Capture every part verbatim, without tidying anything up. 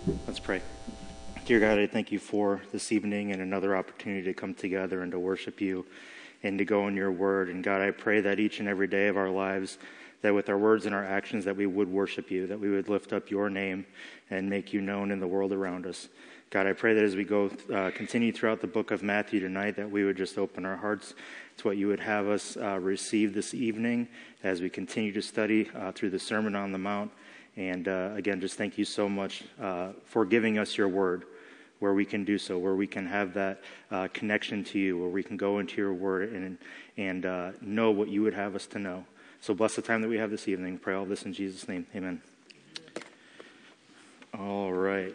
Let's pray. Dear God, I thank you for this evening and another opportunity to come together and to worship you and to go in your word. And God, I pray that each and every day of our lives, that with our words and our actions, that we would worship you, that we would lift up your name and make you known in the world around us. God, I pray that as we go uh, continue throughout the book of Matthew tonight, that we would just open our hearts to what you would have us uh, receive this evening as we continue to study uh, through the Sermon on the Mount. And uh, again, just thank you so much uh, for giving us your word, where we can do so, where we can have that uh, connection to you, where we can go into your word and and uh, know what you would have us to know. So bless the time that we have this evening. Pray all this in Jesus' name. Amen. All right.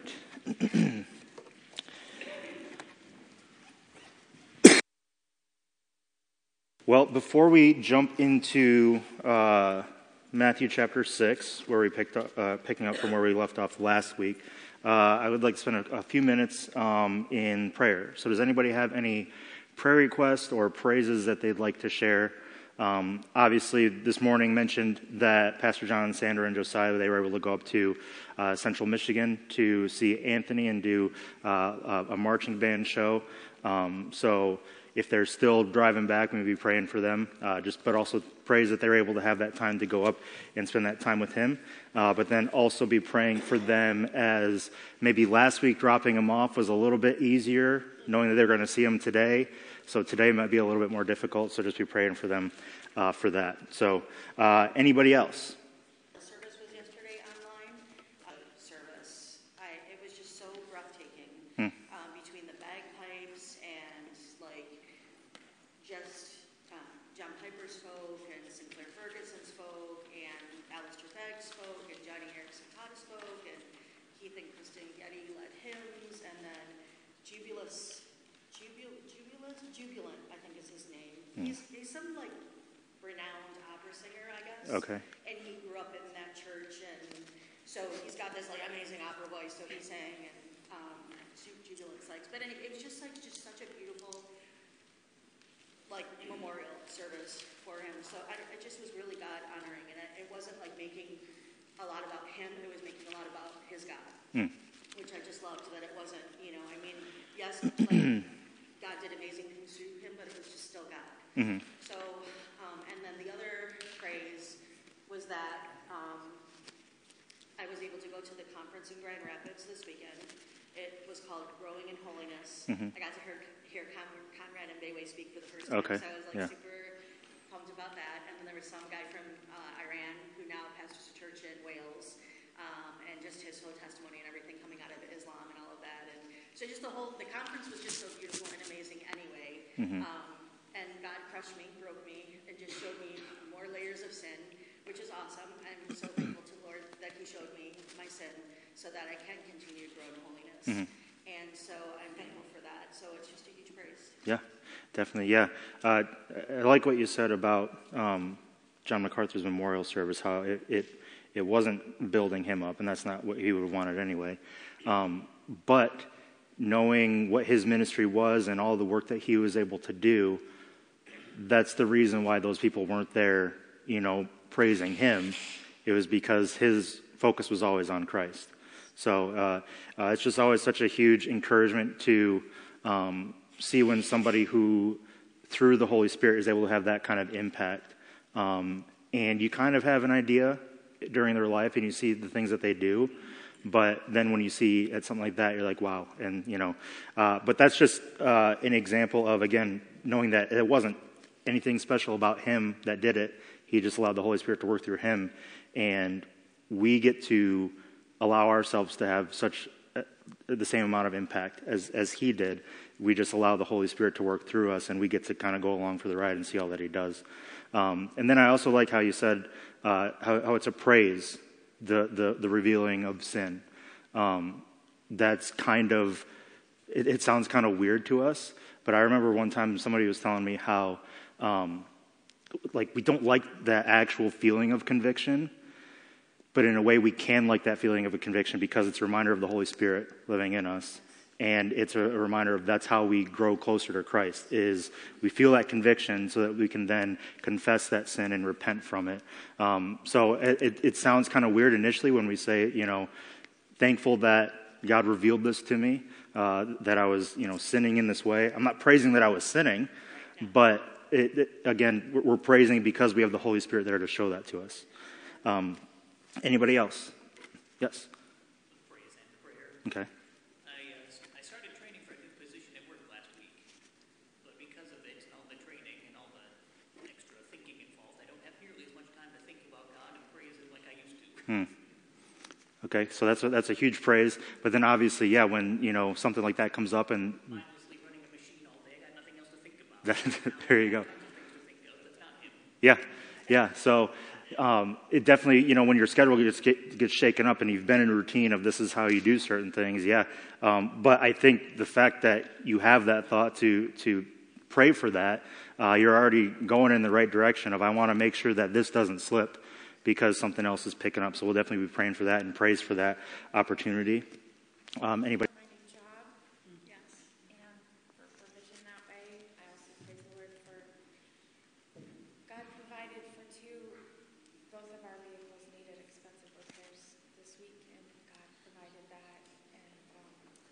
Well, before we jump into uh, Matthew chapter six, where we picked up, uh, picking up from where we left off last week, uh, I would like to spend a, a few minutes um, in prayer. So does anybody have any prayer requests or praises that they'd like to share? Um, obviously, this morning mentioned that Pastor John, Sandra, and Josiah, they were able to go up to uh, Central Michigan to see Anthony and do uh, a marching band show. Um, so if they're still driving back, maybe praying for them, uh, just but also praise that they're able to have that time to go up and spend that time with him. Uh, but then also be praying for them, as maybe last week dropping them off was a little bit easier, knowing that they're going to see him today. So today might be a little bit more difficult, so just be praying for them uh, for that. So uh, anybody else? The service was yesterday online. Uh, service, I, it was just so breathtaking. Hmm. Um, between the bagpipes and like just um, John Piper spoke and Sinclair Ferguson spoke and Alistair Begg spoke and Johnny Erickson Cotta spoke and Keith and Kristen Getty led hymns, and then Jubulus. Jubulus, Jubilant, I think is his name. Mm. He's he's some like renowned opera singer, I guess. Okay. And he grew up in that church, and so he's got this like amazing opera voice. So he sang, and um, Jubilant likes. But anyway, it was just like just such a beautiful like memorial service for him. So I, it just was really God honoring, and it, it wasn't like making a lot about him. It was making a lot about his God, mm. which I just loved. That it wasn't, you know, I mean, yes, like, God did amazing things through him, but it was just still God. Mm-hmm. So, um, and then the other praise was that um, I was able to go to the conference in Grand Rapids this weekend. It was called Growing in Holiness. Mm-hmm. I got to hear, hear Con- Conrad and Bayway speak for the first time, okay. So I was like yeah. super pumped about that. And then there was some guy from uh, Iran who now pastors a church in Wales, um, and just his whole testimony and everything coming out of Islam and all of that. And so just the whole, the conference was just so beautiful and amazing anyway. Mm-hmm. Um, and God crushed me, broke me, and just showed me more layers of sin, which is awesome. I'm so thankful to the Lord that he showed me my sin so that I can continue to grow in holiness. Mm-hmm. And so I'm thankful for that. So it's just a huge praise. Yeah, definitely, yeah. Uh, I like what you said about um, John MacArthur's memorial service, how it, it, it wasn't building him up, and that's not what he would have wanted anyway. Um, but knowing what his ministry was and all the work that he was able to do, that's the reason why those people weren't there, you know, praising him. It was because his focus was always on Christ. So uh, uh, it's just always such a huge encouragement to um, see when somebody who, through the Holy Spirit, is able to have that kind of impact. Um, and you kind of have an idea during their life, and you see the things that they do. But then when you see at something like that, you're like, wow. And, you know, uh, but that's just uh, an example of, again, knowing that it wasn't anything special about him that did it. He just allowed the Holy Spirit to work through him. And we get to allow ourselves to have such uh, the same amount of impact as, as he did. We just allow the Holy Spirit to work through us, and we get to kind of go along for the ride and see all that he does. Um, and then I also like how you said uh, how, how it's a praise. The, the, the revealing of sin. Um, that's kind of, it, it sounds kind of weird to us, but I remember one time somebody was telling me how, um, like, we don't like that actual feeling of conviction, but in a way we can like that feeling of a conviction because it's a reminder of the Holy Spirit living in us. And it's a, a reminder of that's how we grow closer to Christ, is we feel that conviction so that we can then confess that sin and repent from it. Um, so it, it, it sounds kind of weird initially when we say, you know, thankful that God revealed this to me, uh, that I was, you know, sinning in this way. I'm not praising that I was sinning, but it, it, again, we're praising because we have the Holy Spirit there to show that to us. Um, anybody else? Yes. Praise and prayer. Okay. I, uh, I started training for a new position at work last week, but because of it and all the training and all the extra thinking involved, I don't have nearly as much time to think about God and praise Him like I used to. Hmm. Okay, so that's a, that's a huge praise. But then obviously, yeah, when, you know, something like that comes up and... Mindlessly running a machine all day, I got nothing else to think about. There you go. Think of, but not Him. Yeah, yeah. So um, it definitely, you know, when your schedule gets, get, gets shaken up and you've been in a routine of this is how you do certain things, yeah. Um, but I think the fact that you have that thought to to pray for that, uh, you're already going in the right direction of I want to make sure that this doesn't slip, because something else is picking up. So we'll definitely be praying for that and praise for that opportunity. Um, anybody? My new job, yes, and for provision that way. I also praise the Lord for God provided for two. Both of our vehicles needed expensive repairs this week, and God provided that. And um,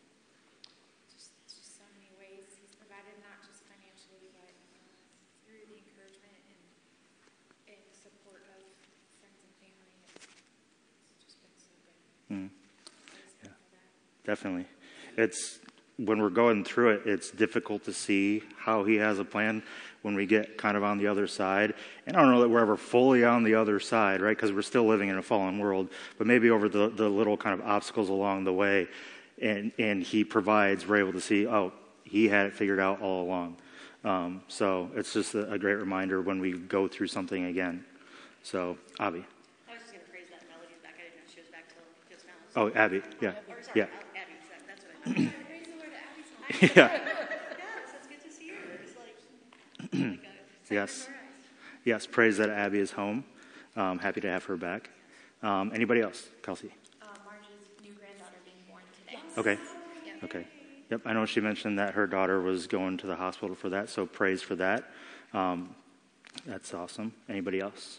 just, just so many ways He's provided, not just financially, but uh, through the encouragement and, and support of friends and family. It's, it's just been so good. Mm. Praise Yeah. God for that. Definitely. It's when we're going through it, it's difficult to see how He has a plan when we get kind of on the other side. And I don't know that we're ever fully on the other side, right? Because we're still living in a fallen world. But maybe over the, the little kind of obstacles along the way, and, and He provides, we're able to see, oh, He had it figured out all along. Um, so it's just a, a great reminder when we go through something again. So, Abby. I was just going to praise that Melody back. I didn't know she was back till just now. So. Oh, Abby. Yeah. Or sorry, Yeah. Al- Abby. that- That's what I meant. Praise the Lord, Abby's home. Yeah. Yes, it's good to see her. It's like, like a Yes. Yes. Praise that Abby is home. Um, happy to have her back. Um, anybody else? Kelsey. Uh, Marge's new granddaughter being born today. Okay. Yep. Okay. Yep. I know she mentioned that her daughter was going to the hospital for that, so praise for that. Um, that's awesome. Anybody else?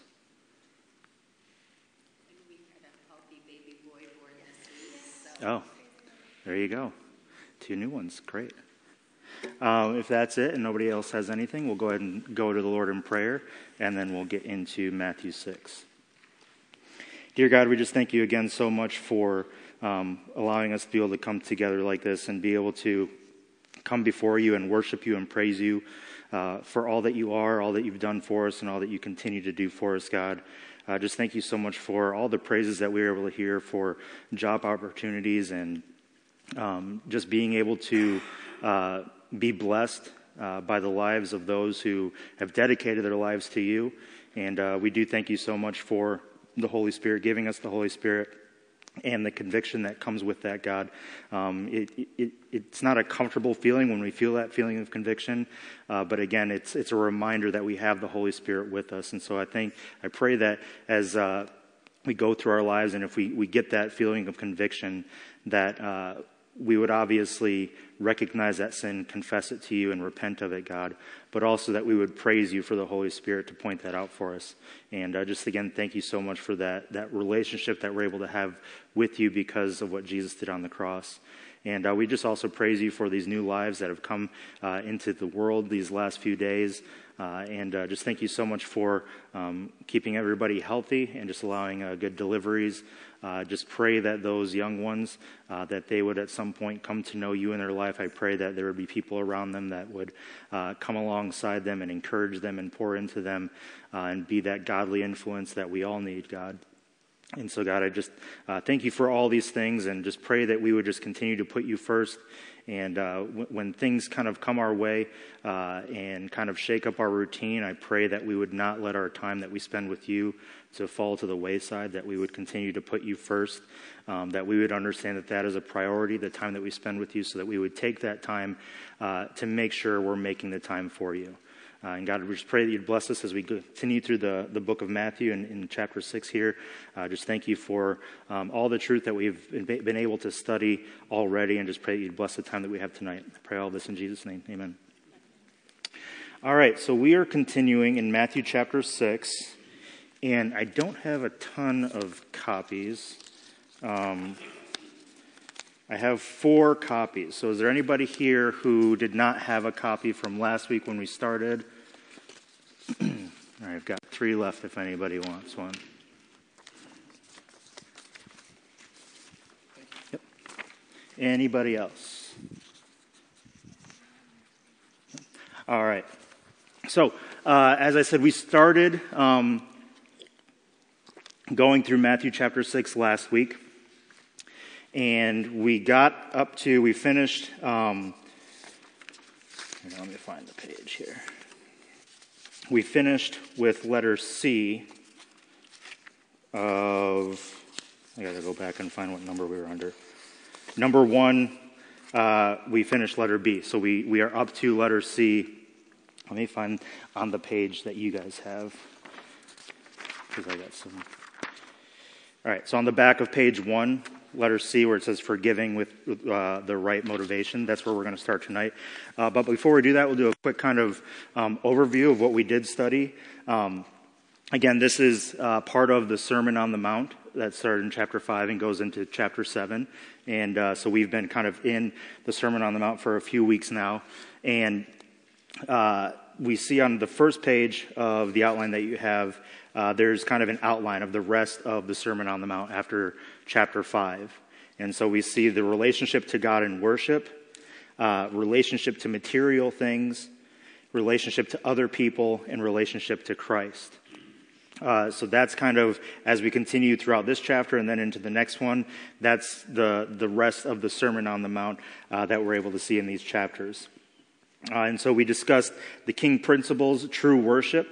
And we had a healthy baby boy born this week. So Oh, there you go. Two new ones. Great. Um, if that's it and nobody else has anything, we'll go ahead and go to the Lord in prayer, and then we'll get into Matthew six. Dear God, we just thank you again so much for um, allowing us to be able to come together like this and be able to come before you and worship you and praise you uh, for all that you are, all that you've done for us, and all that you continue to do for us, God. Uh, just thank you so much for all the praises that we were able to hear for job opportunities and um, just being able to uh, be blessed uh, by the lives of those who have dedicated their lives to you. And uh, we do thank you so much for the Holy Spirit, giving us the Holy Spirit and the conviction that comes with that, God. Um, it, it, it's not a comfortable feeling when we feel that feeling of conviction, uh, but again, it's it's a reminder that we have the Holy Spirit with us. And so I think, I pray that as uh, we go through our lives, and if we, we get that feeling of conviction, that uh, we would obviously recognize that sin, confess it to you, and repent of it, God. But also that we would praise you for the Holy Spirit to point that out for us. And uh, just again, thank you so much for that that relationship that we're able to have with you because of what Jesus did on the cross. And uh, we just also praise you for these new lives that have come uh, into the world these last few days. Uh, and uh, just thank you so much for um, keeping everybody healthy and just allowing uh, good deliveries. Uh, just pray that those young ones, uh, that they would at some point come to know you in their life. I pray that there would be people around them that would uh, come alongside them and encourage them and pour into them uh, and be that godly influence that we all need, God. And so, God, I just uh, thank you for all these things, and just pray that we would just continue to put you first. And uh, w- when things kind of come our way uh, and kind of shake up our routine, I pray that we would not let our time that we spend with you to fall to the wayside, that we would continue to put you first, um, that we would understand that that is a priority, the time that we spend with you, so that we would take that time uh, to make sure we're making the time for you. Uh, and God, we just pray that you'd bless us as we continue through the, the book of Matthew and in chapter six here. Uh, just thank you for um, all the truth that we've been, been able to study already, and just pray that you'd bless the time that we have tonight. I pray all this in Jesus' name. Amen. All right, so we are continuing in Matthew chapter six, and I don't have a ton of copies. Um, I have four copies. So is there anybody here who did not have a copy from last week when we started? All right, I've got three left if anybody wants one. Yep. Anybody else? All right. So, uh, as I said, we started um, going through Matthew chapter six last week. And we got up to, we finished, um, let me find the page here. We finished with letter C of, I gotta go back and find what number we were under. Number one, uh, we finished letter B. So we, we are up to letter C. Let me find on the page that you guys have, because I got some. All right, so on the back of page one, letter C, where it says forgiving with uh, the right motivation. That's where we're going to start tonight. Uh, but before we do that, we'll do a quick kind of um, overview of what we did study. Um, again, this is uh, part of the Sermon on the Mount that started in chapter five and goes into chapter seven. And uh, so we've been kind of in the Sermon on the Mount for a few weeks now. And uh, we see on the first page of the outline that you have, uh, there's kind of an outline of the rest of the Sermon on the Mount after chapter five. And so we see the relationship to God in worship, uh, relationship to material things, relationship to other people, and relationship to Christ. Uh, so that's kind of, as we continue throughout this chapter and then into the next one, that's the, the rest of the Sermon on the Mount uh, that we're able to see in these chapters. Uh, and so we discussed the king principles, true worship,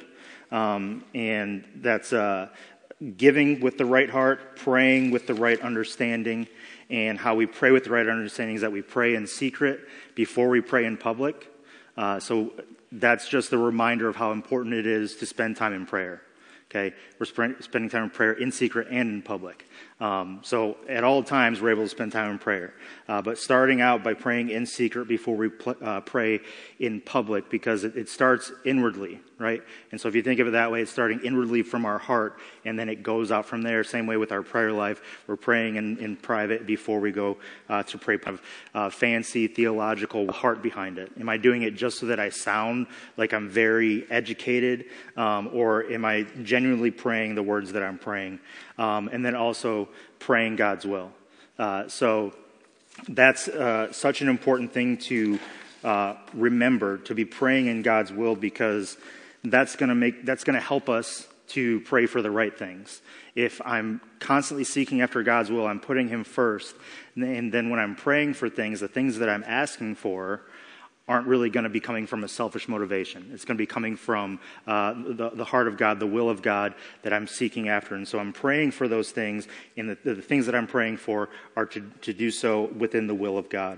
um, and that's uh, giving with the right heart, praying with the right understanding, and how we pray with the right understanding is that we pray in secret before we pray in public. Uh, so that's just a reminder of how important it is to spend time in prayer. Okay, we're sp- spending time in prayer in secret and in public. Um, so at all times, we're able to spend time in prayer. Uh, but starting out by praying in secret before we pl- uh, pray in public, because it, it starts inwardly, right? And so if you think of it that way, it's starting inwardly from our heart, and then it goes out from there. Same way with our prayer life. We're praying in, in private before we go uh, to pray. Uh, fancy theological heart behind it. Am I doing it just so that I sound like I'm very educated, um, or am I genuinely praying the words that I'm praying? Um, and then also praying God's will. Uh, so that's uh, such an important thing to uh, remember, to be praying in God's will, because that's going to make that's going to help us to pray for the right things. If I'm constantly seeking after God's will, I'm putting Him first, and then when I'm praying for things, the things that I'm asking for aren't really going to be coming from a selfish motivation. It's going to be coming from uh, the, the heart of God, the will of God that I'm seeking after. And so I'm praying for those things, and the, the things that I'm praying for are to, to do so within the will of God.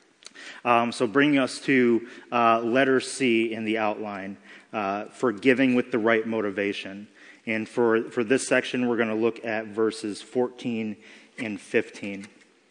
Um, so bringing us to uh, letter C in the outline, uh, forgiving with the right motivation. And for, for this section, we're going to look at verses fourteen and fifteen.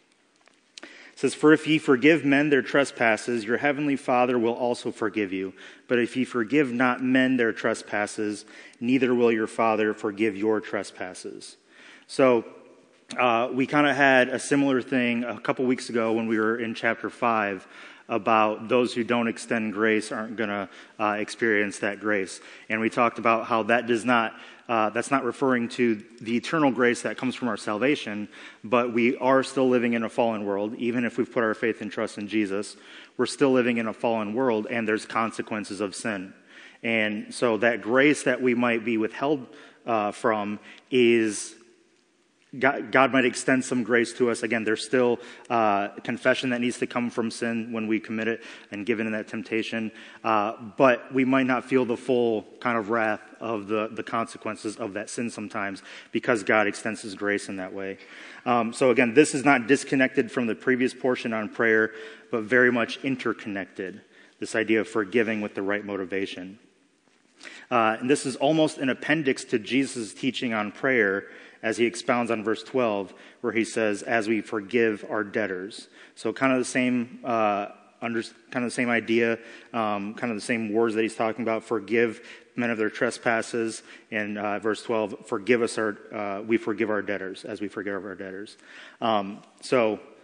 It says, "For if ye forgive men their trespasses, your heavenly Father will also forgive you. But if ye forgive not men their trespasses, neither will your Father forgive your trespasses." So uh, we kind of had a similar thing a couple weeks ago when we were in chapter five about those who don't extend grace aren't going to uh, experience that grace. And we talked about how that does not Uh, that's not referring to the eternal grace that comes from our salvation, but we are still living in a fallen world. Even if we've put our faith and trust in Jesus, we're still living in a fallen world, and there's consequences of sin. And so that grace that we might be withheld uh, from is God, God might extend some grace to us. Again, there's still uh, confession that needs to come from sin when we commit it and given in that temptation. Uh, but we might not feel the full kind of wrath of the, the consequences of that sin sometimes, because God extends His grace in that way. Um, so again, this is not disconnected from the previous portion on prayer, but very much interconnected. This idea of forgiving with the right motivation. Uh, and this is almost an appendix to Jesus' teaching on prayer, as he expounds on verse twelve, where he says, "As we forgive our debtors." So kind of the same, uh, under, kind of the same idea, um, kind of the same words that he's talking about. Forgive men of their trespasses, and uh, verse twelve, forgive us our, uh, we forgive our debtors, as we forgive our debtors. Um, so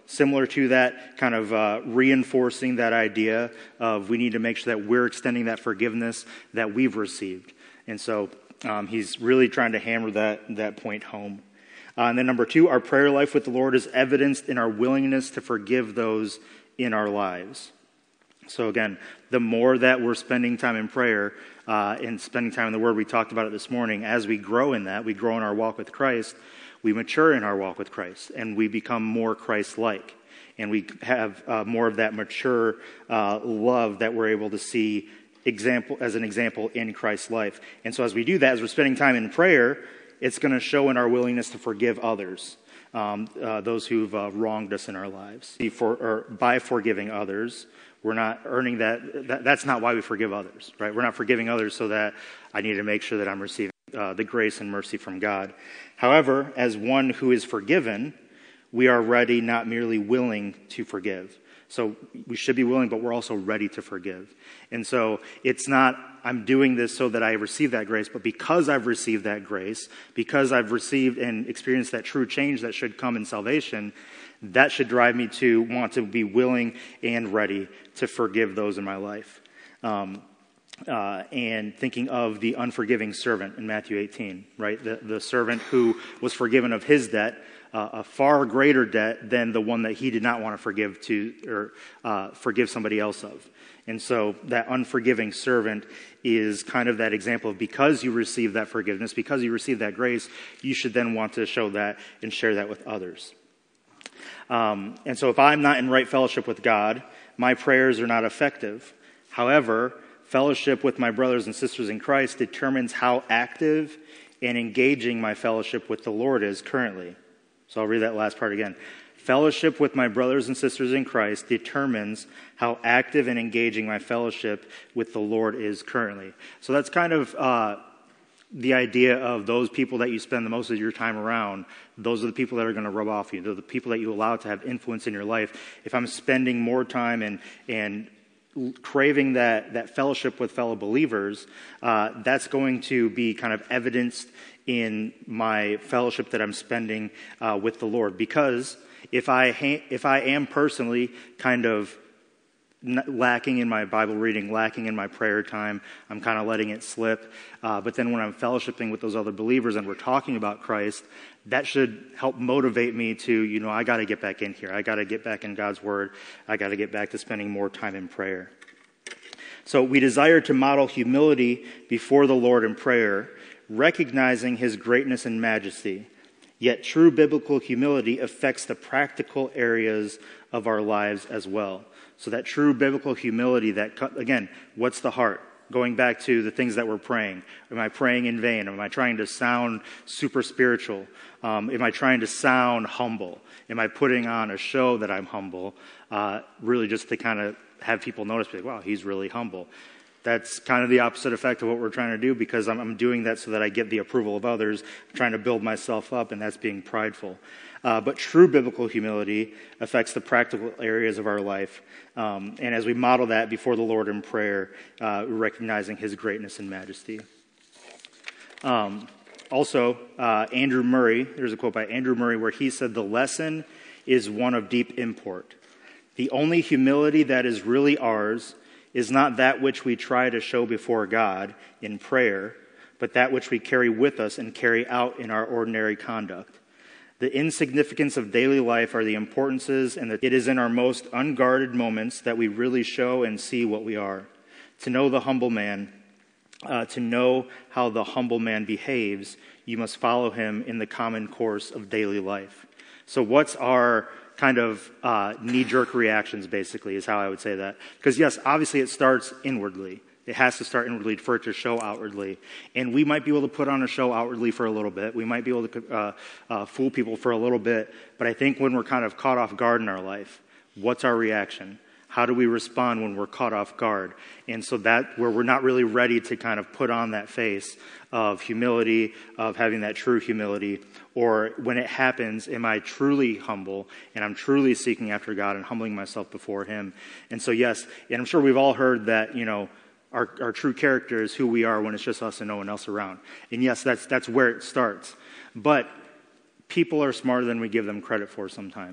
similar to that, kind of uh, reinforcing that idea of we need to make sure that we're extending that forgiveness that we've received. And so um, he's really trying to hammer that, that point home. Uh, and then number two, our prayer life with the Lord is evidenced in our willingness to forgive those in our lives. So again, the more that we're spending time in prayer uh, and spending time in the Word, we talked about it this morning, as we grow in that, we grow in our walk with Christ, we mature in our walk with Christ, and we become more Christ-like. And we have uh, more of that mature uh, love that we're able to see example as an example in Christ's life. And so as we do that, as we're spending time in prayer, it's going to show in our willingness to forgive others, um, uh, those who've uh, wronged us in our lives. For, or by forgiving others, we're not earning that, that. That's not why we forgive others, right? We're not forgiving others so that I need to make sure that I'm receiving uh, the grace and mercy from God. However, as one who is forgiven, we are ready, not merely willing to forgive. So we should be willing, but we're also ready to forgive. And so it's not, I'm doing this so that I receive that grace, but because I've received that grace, because I've received and experienced that true change that should come in salvation, that should drive me to want to be willing and ready to forgive those in my life. Um, uh, and thinking of the unforgiving servant in Matthew eighteen, right? The, the servant who was forgiven of his debt, Uh, a far greater debt than the one that he did not want to forgive to or uh, forgive somebody else of. And so that unforgiving servant is kind of that example of because you receive that forgiveness, because you receive that grace, you should then want to show that and share that with others. Um, and so if I'm not in right fellowship with God, my prayers are not effective. However, fellowship with my brothers and sisters in Christ determines how active and engaging my fellowship with the Lord is currently. So I'll read that last part again. Fellowship with my brothers and sisters in Christ determines how active and engaging my fellowship with the Lord is currently. So that's kind of uh, the idea of those people that you spend the most of your time around. Those are the people that are going to rub off you. They're the people that you allow to have influence in your life. If I'm spending more time and and craving that, that fellowship with fellow believers, uh, that's going to be kind of evidenced in my fellowship that I'm spending uh, with the Lord. Because if I ha- if I am personally kind of lacking in my Bible reading, lacking in my prayer time, I'm kind of letting it slip. Uh, but then when I'm fellowshipping with those other believers and we're talking about Christ, that should help motivate me to, you know, I got to get back in here. I got to get back in God's Word. I got to get back to spending more time in prayer. So we desire to model humility before the Lord in prayer, recognizing His greatness and majesty. Yet true biblical humility affects the practical areas of our lives as well. So that true biblical humility, that, again, what's the heart? Going back to the things that we're praying. Am I praying in vain? Am I trying to sound super spiritual? Um, am I trying to sound humble? Am I putting on a show that I'm humble? Uh, really just to kind of have people notice, like, wow, he's really humble. That's kind of the opposite effect of what we're trying to do, because I'm, I'm doing that so that I get the approval of others. I'm trying to build myself up, and that's being prideful. Uh, but true biblical humility affects the practical areas of our life. Um, and as we model that before the Lord in prayer, uh, recognizing His greatness and majesty. Um, also, uh, Andrew Murray, there's a quote by Andrew Murray where he said, "The lesson is one of deep import. The only humility that is really ours is not that which we try to show before God in prayer, but that which we carry with us and carry out in our ordinary conduct. The insignificance of daily life are the importances, and that it is in our most unguarded moments that we really show and see what we are. To know the humble man, uh, to know how the humble man behaves, you must follow him in the common course of daily life." So what's our kind of uh, knee-jerk reactions, basically, is how I would say that. Because yes, obviously it starts inwardly. It has to start inwardly for it to show outwardly. And we might be able to put on a show outwardly for a little bit. We might be able to uh, uh, fool people for a little bit. But I think when we're kind of caught off guard in our life, what's our reaction? How do we respond when we're caught off guard? And so that, where we're not really ready to kind of put on that face of humility, of having that true humility, or when it happens, am I truly humble and I'm truly seeking after God and humbling myself before Him? And so yes, and I'm sure we've all heard that, you know, our, our true character is who we are when it's just us and no one else around. And yes, that's that's where it starts. But people are smarter than we give them credit for sometimes,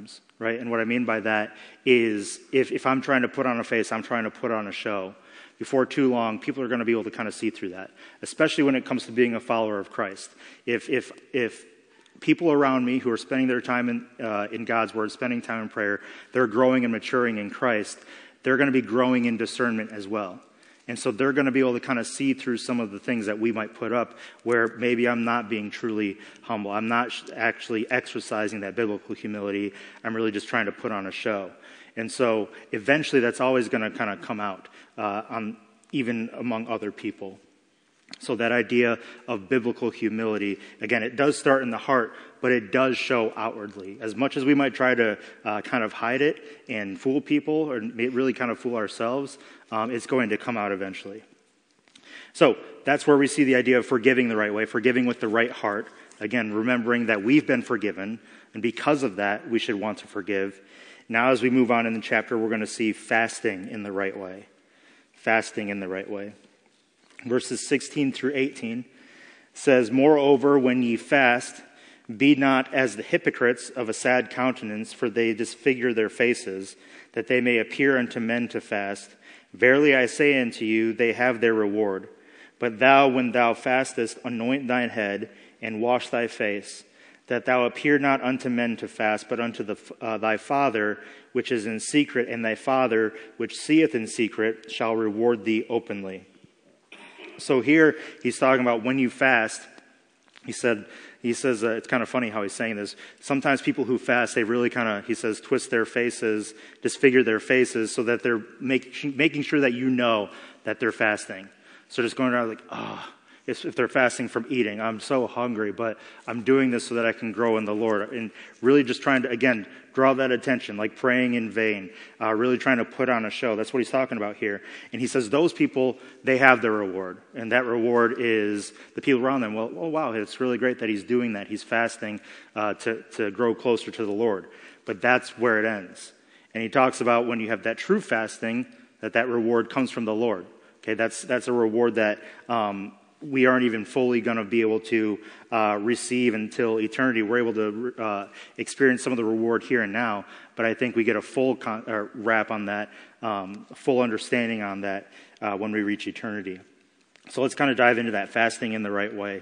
right? And what I mean by that is if, if I'm trying to put on a face, I'm trying to put on a show, before too long, people are going to be able to kind of see through that, especially when it comes to being a follower of Christ. If if if people around me who are spending their time in, uh, in God's Word, spending time in prayer, they're growing and maturing in Christ, they're going to be growing in discernment as well. And so they're going to be able to kind of see through some of the things that we might put up where maybe I'm not being truly humble. I'm not actually exercising that biblical humility. I'm really just trying to put on a show. And so eventually that's always going to kind of come out uh, on even among other people. So that idea of biblical humility, again, it does start in the heart, but it does show outwardly. As much as we might try to uh, kind of hide it and fool people or really kind of fool ourselves, um, it's going to come out eventually. So that's where we see the idea of forgiving the right way, forgiving with the right heart. Again, remembering that we've been forgiven, and because of that, we should want to forgive. Now, as we move on in the chapter, we're going to see fasting in the right way. Fasting in the right way. Verses sixteen through eighteen says, "Moreover, when ye fast, be not as the hypocrites of a sad countenance, for they disfigure their faces, that they may appear unto men to fast. Verily I say unto you, they have their reward. But thou, when thou fastest, anoint thine head, and wash thy face, that thou appear not unto men to fast, but unto the, uh, thy Father which is in secret, and thy Father which seeth in secret shall reward thee openly." So here he's talking about when you fast. He said, he says, uh, it's kind of funny how he's saying this. Sometimes people who fast, they really kind of, he says, twist their faces, disfigure their faces so that they're make, making sure that you know that they're fasting. So just going around like, oh, if, if they're fasting from eating, I'm so hungry, but I'm doing this so that I can grow in the Lord. And really just trying to, again, draw that attention, like praying in vain, uh, really trying to put on a show. That's what he's talking about here. And he says those people, they have their reward. And that reward is the people around them. Well, oh, wow, it's really great that he's doing that. He's fasting uh, to, to grow closer to the Lord. But that's where it ends. And he talks about when you have that true fasting, that that reward comes from the Lord. Okay, that's that's a reward that um, we aren't even fully going to be able to uh, receive until eternity. We're able to uh, experience some of the reward here and now, but I think we get a full con- or wrap on that, um, full understanding on that uh, when we reach eternity. So let's kind of dive into that, fasting in the right way.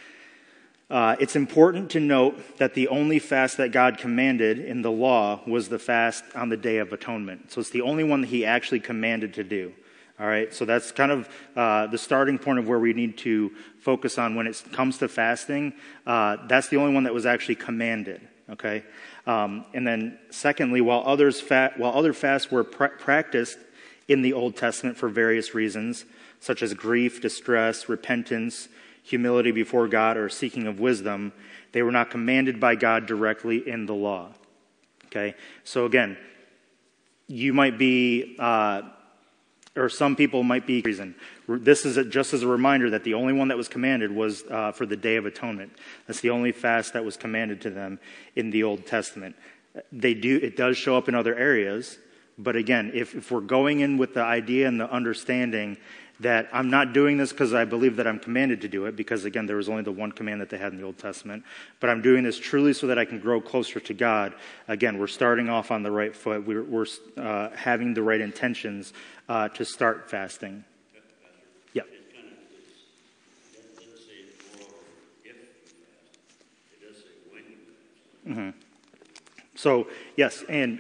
Uh, it's important to note that the only fast that God commanded in the law was the fast on the Day of Atonement. So it's the only one that he actually commanded to do. All right, so that's kind of uh, the starting point of where we need to focus on when it comes to fasting. Uh, that's the only one that was actually commanded. Okay, um, and then secondly, while others fa- while other fasts were pra- practiced in the Old Testament for various reasons, such as grief, distress, repentance, humility before God, or seeking of wisdom, they were not commanded by God directly in the law. Okay, so again, you might be. Uh, Or some people might be reason. This is a, just as a reminder that the only one that was commanded was uh, for the Day of Atonement. That's the only fast that was commanded to them in the Old Testament. They do. It does show up in other areas, but again, if, if we're going in with the idea and the understanding that I'm not doing this because I believe that I'm commanded to do it, because again, there was only the one command that they had in the Old Testament, but I'm doing this truly so that I can grow closer to God. Again, we're starting off on the right foot. We're, we're uh, having the right intentions uh, to start fasting. Yeah. Mm-hmm. So, yes, and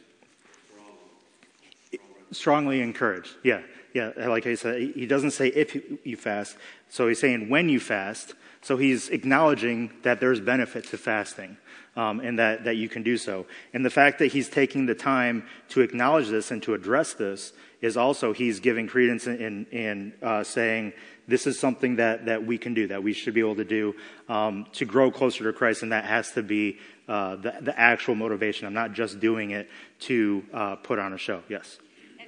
strongly encouraged. Yeah. Yeah, like I said, he doesn't say if you fast. So he's saying when you fast. So he's acknowledging that there's benefit to fasting um, and that, that you can do so. And the fact that he's taking the time to acknowledge this and to address this is also he's giving credence in, in, in uh, saying this is something that, that we can do, that we should be able to do um, to grow closer to Christ. And that has to be uh, the, the actual motivation. I'm not just doing it to uh, put on a show. Yes.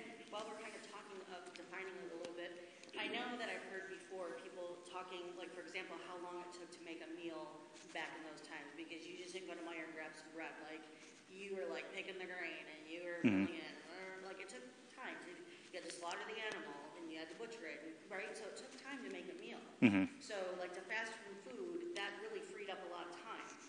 Mm-hmm. In, or like it took time. To, you had to slaughter the animal and you had to butcher it, right? So it took time to make a meal. Mm-hmm. So like to fast from food, that really freed up a lot of time.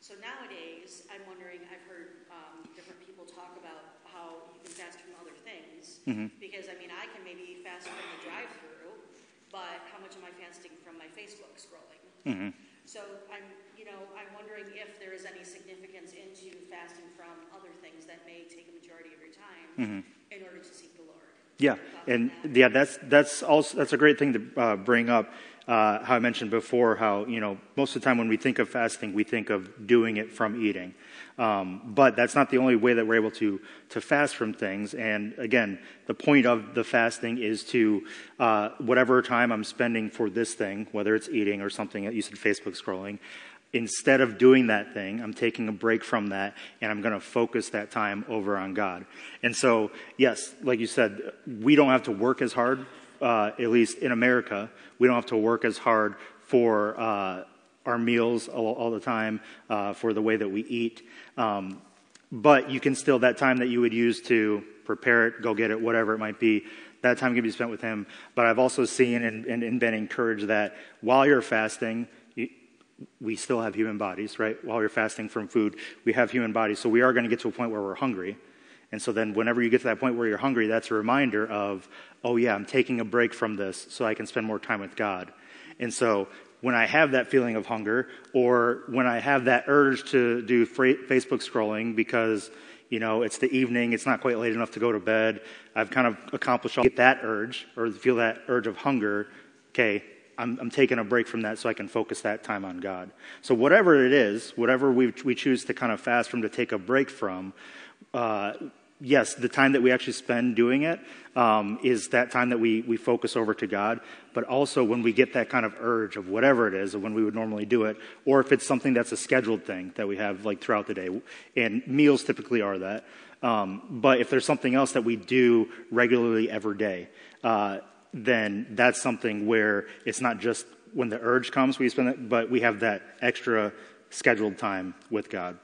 So nowadays, I'm wondering, I've heard um, different people talk about how you can fast from other things. Mm-hmm. Because, I mean, I can maybe fast from the drive-through, but how much am I fasting from my Facebook scrolling? Mm-hmm. So I'm, you know, I'm wondering if there is any significance into fasting from other things that may take a majority of your time Mm-hmm. in order to seek the Lord. Yeah, and yeah, that's that's also that's a great thing to uh, bring up. Uh, how I mentioned before, how you know most of the time when we think of fasting, we think of doing it from eating, um, but that's not the only way that we're able to to fast from things. And again, the point of the fasting is to uh, whatever time I'm spending for this thing, whether it's eating or something that you said Facebook scrolling. Instead of doing that thing, I'm taking a break from that, and I'm going to focus that time over on God. And so, yes, like you said, we don't have to work as hard, uh, at least in America. We don't have to work as hard for uh, our meals all, all the time, uh, for the way that we eat. Um, but you can still, that time that you would use to prepare it, go get it, whatever it might be, that time can be spent with Him. But I've also seen and, and, and been encouraged that while you're fasting, you, we still have human bodies, right? While you're fasting from food, we have human bodies. So we are going to get to a point where we're hungry. And so then whenever you get to that point where you're hungry, that's a reminder of, oh yeah, I'm taking a break from this so I can spend more time with God. And so when I have that feeling of hunger, or when I have that urge to do Facebook scrolling because, you know, it's the evening, it's not quite late enough to go to bed, I've kind of accomplished all, get that urge, or feel that urge of hunger, okay, I'm, I'm taking a break from that so I can focus that time on God. So whatever it is, whatever we, we choose to kind of fast from, to take a break from, uh, yes, the time that we actually spend doing it um, is that time that we, we focus over to God. But also when we get that kind of urge of whatever it is, of when we would normally do it, or if it's something that's a scheduled thing that we have like throughout the day, and meals typically are that. Um, but if there's something else that we do regularly every day, uh, then that's something where it's not just when the urge comes we spend it, but we have that extra scheduled time with God.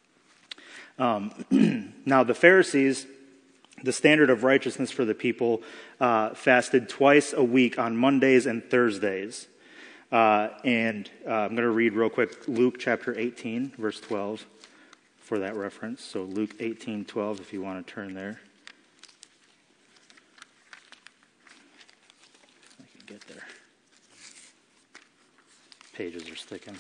Um, now the Pharisees, the standard of righteousness for the people, uh, fasted twice a week on Mondays and Thursdays. Uh, and uh, I'm going to read real quick Luke chapter eighteen, verse twelve for that reference. So Luke eighteen twelve, if you want to turn there. I can get there. Pages are sticking.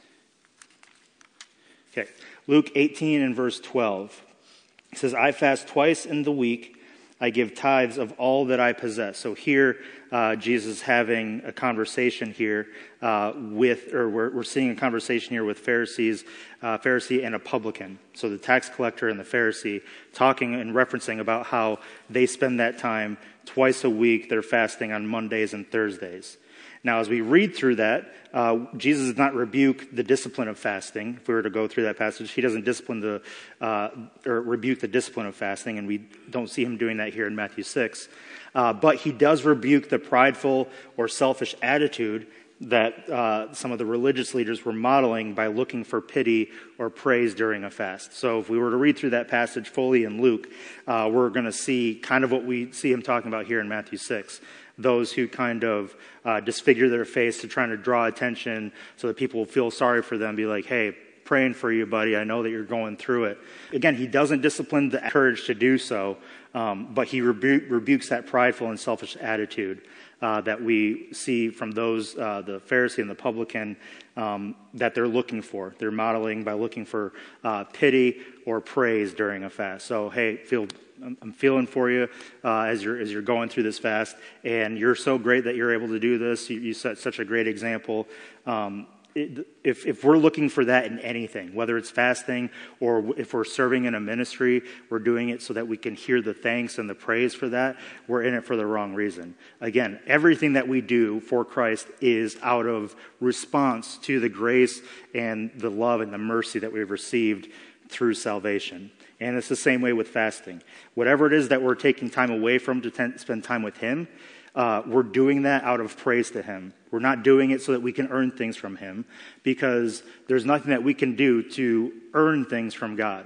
Okay, Luke eighteen and verse twelve. It says, I fast twice in the week. I give tithes of all that I possess. So here, uh, Jesus is having a conversation here uh, with, or we're, we're seeing a conversation here with Pharisees, uh, Pharisee and a publican. So the tax collector and the Pharisee talking and referencing about how they spend that time twice a week. They're fasting on Mondays and Thursdays. Now, as we read through that, uh, Jesus does not rebuke the discipline of fasting. If we were to go through that passage, he doesn't discipline the uh, or rebuke the discipline of fasting, and we don't see him doing that here in Matthew six. Uh, but he does rebuke the prideful or selfish attitude that uh, some of the religious leaders were modeling by looking for pity or praise during a fast. So if we were to read through that passage fully in Luke, uh, we're going to see kind of what we see him talking about here in Matthew six. Those who kind of uh, disfigure their face to trying to draw attention so that people will feel sorry for them, be like, hey, praying for you, buddy. I know that you're going through it. Again, he doesn't discipline the courage to do so, um, but he rebu- rebukes that prideful and selfish attitude uh, that we see from those, uh, the Pharisee and the publican, um, that they're looking for. They're modeling by looking for uh, pity or praise during a fast. So, hey, feel... I'm feeling for you uh, as you're as you're going through this fast, and you're so great that you're able to do this. You, you set such a great example. Um, it, if if we're looking for that in anything, whether it's fasting or if we're serving in a ministry, we're doing it so that we can hear the thanks and the praise for that. We're in it for the wrong reason. Again, everything that we do for Christ is out of response to the grace and the love and the mercy that we've received through salvation. And it's the same way with fasting. Whatever it is that we're taking time away from to ten- spend time with him, uh, we're doing that out of praise to him. We're not doing it so that we can earn things from him, because there's nothing that we can do to earn things from God.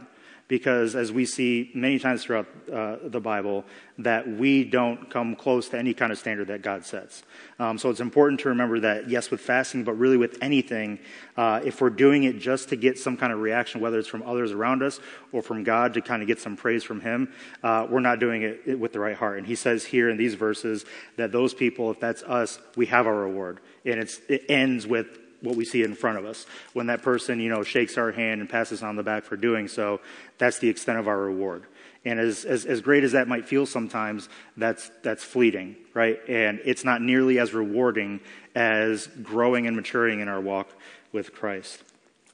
Because as we see many times throughout uh, the Bible, that we don't come close to any kind of standard that God sets. Um, so it's important to remember that, yes, with fasting, but really with anything, uh, if we're doing it just to get some kind of reaction, whether it's from others around us or from God to kind of get some praise from him, uh, we're not doing it with the right heart. And he says here in these verses that those people, if that's us, we have our reward. And it's, it ends with what we see in front of us. When that person, you know, shakes our hand and passes on the back for doing so, that's the extent of our reward. And as, as, as great as that might feel sometimes, that's, that's fleeting, right? And it's not nearly as rewarding as growing and maturing in our walk with Christ.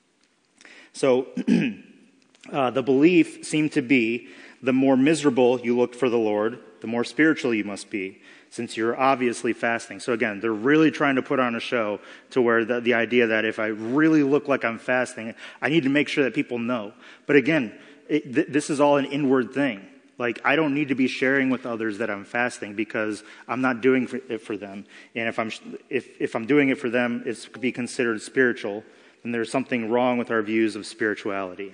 So, uh, the belief seemed to be the more miserable you look for the Lord, the more spiritual you must be, since you're obviously fasting. So again, they're really trying to put on a show to where the, the idea that if I really look like I'm fasting, I need to make sure that people know. But again, it, th- this is all an inward thing. Like, I don't need to be sharing with others that I'm fasting because I'm not doing for, it for them. And if I'm if if I'm doing it for them, it's to be considered spiritual, then there's something wrong with our views of spirituality.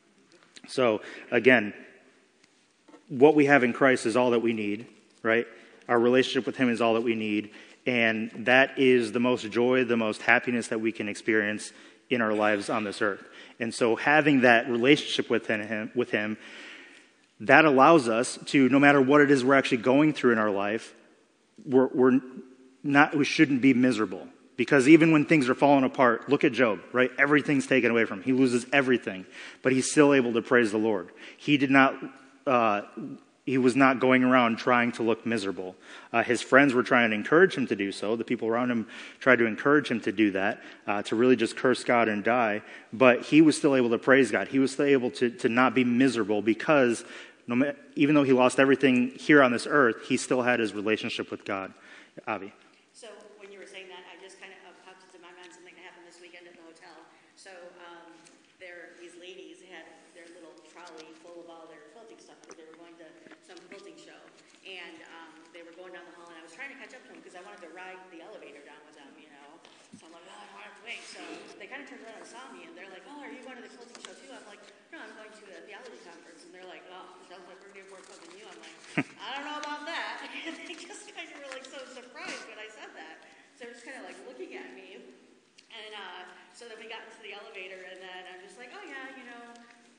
So again, what we have in Christ is all that we need, right? Our relationship with him is all that we need. And that is the most joy, the most happiness that we can experience in our lives on this earth. And so having that relationship with him, with him, that allows us to, no matter what it is we're actually going through in our life, we're, we're not, we shouldn't be miserable. Because even when things are falling apart, look at Job, right? Everything's taken away from him. He loses everything, but he's still able to praise the Lord. He did not, uh, He was not going around trying to look miserable. Uh, his friends were trying to encourage him to do so. The people around him tried to encourage him to do that, uh, to really just curse God and die. But he was still able to praise God. He was still able to, to not be miserable because no ma- even though he lost everything here on this earth, he still had his relationship with God. Avi. So when you were saying that, I just kind of uh, popped into my mind something that happened this weekend at the hotel. So um, there, these ladies had their little trolley full of all their quilting stuff because they were going to some quilting show, and um, they were going down the hall, and I was trying to catch up to them because I wanted to ride the elevator down with them, you know. So I'm like, oh, I don't have to wait. So they kind of turned around and saw me, and they're like, oh, are you going to the quilting show too? I'm like, no, I'm going to a theology conference, and they're like, oh, sounds like we're doing more fun than you. I'm like, I don't know about that. And they just kind of were like so surprised when I said that. So they're just kind of like looking at me, and uh, so then we got into the elevator, and then I'm just like, oh yeah, you know.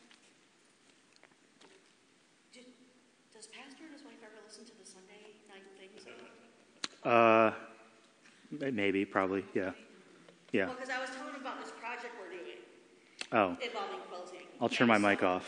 Does Pastor and his wife ever listen to the Sunday night things? Uh, maybe, probably, yeah. Yeah. Well, because I was telling him about this project we're doing Oh, involving quilting. I'll turn my And mic so- off.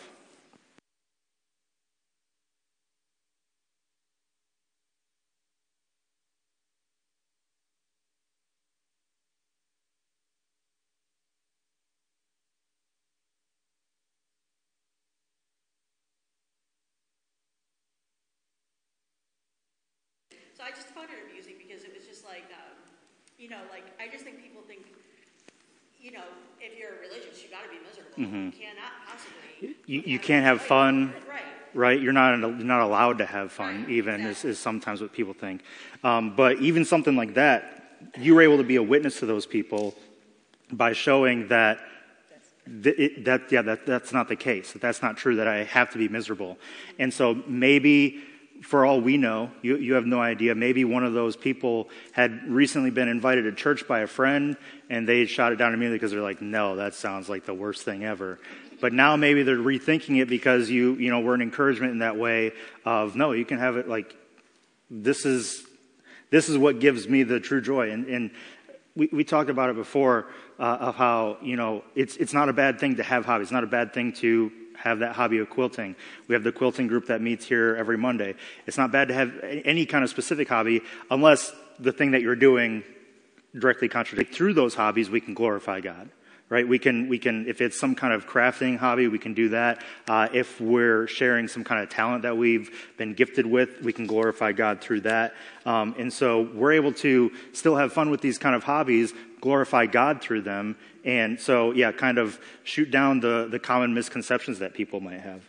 So I just found it amusing because it was just like, um, you know, like, I just think people think, you know, if you're religious, you got to be miserable. Mm-hmm. You cannot possibly. You, you can't have fun, Right. right? You're not you're not allowed to have fun, Right, even, exactly. is, is sometimes what people think. Um, but even something like that, you were able to be a witness to those people by showing that th- it, that yeah that that's not the case. That that's not true. That I have to be miserable. And so maybe, for all we know, you, you have no idea, maybe one of those people had recently been invited to church by a friend, and they shot it down immediately because they're like, no, that sounds like the worst thing ever. But now maybe they're rethinking it because you, you know, were an encouragement in that way of, no, you can have it like, this is, this is what gives me the true joy. And, and we, we talked about it before, uh, of how, you know, it's, it's not a bad thing to have hobbies. It's not a bad thing to have that hobby of quilting. We have the quilting group that meets here every Monday. It's not bad to have any kind of specific hobby unless the thing that you're doing directly contradicts. Through those hobbies, we can glorify God, right? We can, we can, if it's some kind of crafting hobby, we can do that. Uh, if we're sharing some kind of talent that we've been gifted with, we can glorify God through that. Um, and so we're able to still have fun with these kind of hobbies, glorify God through them. And so, yeah, kind of shoot down the, the common misconceptions that people might have.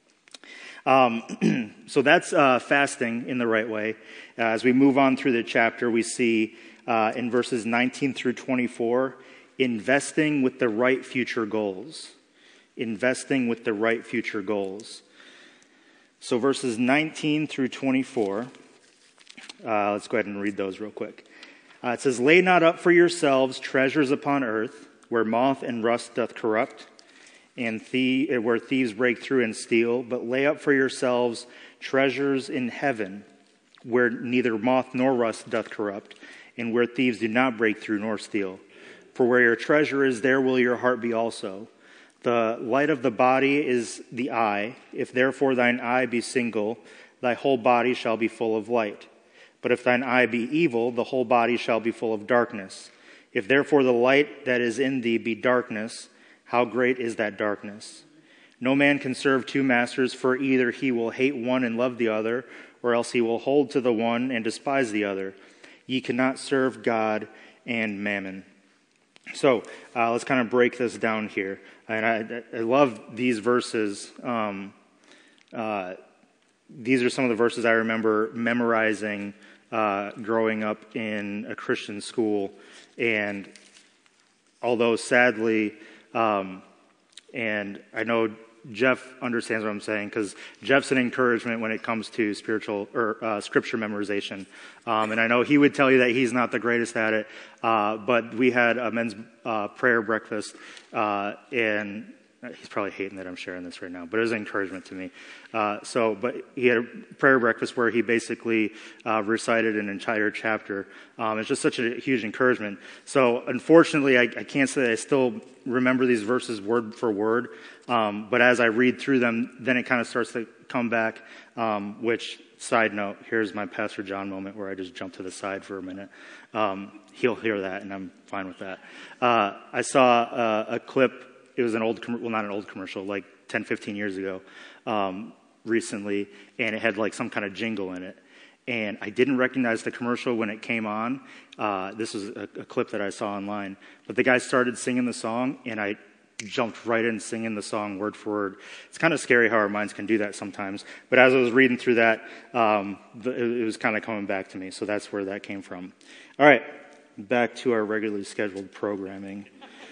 Um, so that's uh, fasting in the right way. Uh, as we move on through the chapter, we see uh, in verses nineteen through twenty-four, investing with the right future goals. investing with the right future goals. So verses nineteen through twenty-four, uh, let's go ahead and read those real quick. Uh, it says, "Lay not up for yourselves treasures upon earth, where moth and rust doth corrupt, and thie- where thieves break through and steal, but lay up for yourselves treasures in heaven, where neither moth nor rust doth corrupt, and where thieves do not break through nor steal. For where your treasure is, there will your heart be also. The light of the body is the eye. If therefore thine eye be single, thy whole body shall be full of light. But if thine eye be evil, the whole body shall be full of darkness. If therefore the light that is in thee be darkness, how great is that darkness? No man can serve two masters, for either he will hate one and love the other, or else he will hold to the one and despise the other. Ye cannot serve God and mammon." So uh, let's kind of break this down here. And I, I love these verses. Um, uh, these are some of the verses I remember memorizing uh, growing up in a Christian school. And although sadly, um, and I know Jeff understands what I'm saying, because Jeff's an encouragement when it comes to spiritual or uh, scripture memorization. Um, and I know he would tell you that he's not the greatest at it. Uh, but we had a men's uh, prayer breakfast, uh, and he's probably hating that I'm sharing this right now, but it was an encouragement to me. Uh, so, but he had a prayer breakfast where he basically uh, recited an entire chapter. Um, it's just such a huge encouragement. So, unfortunately, I, I can't say that I still remember these verses word for word. Um, but as I read through them, then it kind of starts to come back. Um, which, side note, here's my Pastor John moment where I just jump to the side for a minute. Um, he'll hear that, and I'm fine with that. Uh, I saw uh, a clip. It was an old, com- well, not an old commercial, like ten, fifteen years ago, um, recently, and it had like some kind of jingle in it. And I didn't recognize the commercial when it came on. Uh, this was a, a clip that I saw online. But the guy started singing the song, and I jumped right in singing the song word for word. It's kind of scary how our minds can do that sometimes. But as I was reading through that, um, the, it was kind of coming back to me. So that's where that came from. All right, back to our regularly scheduled programming.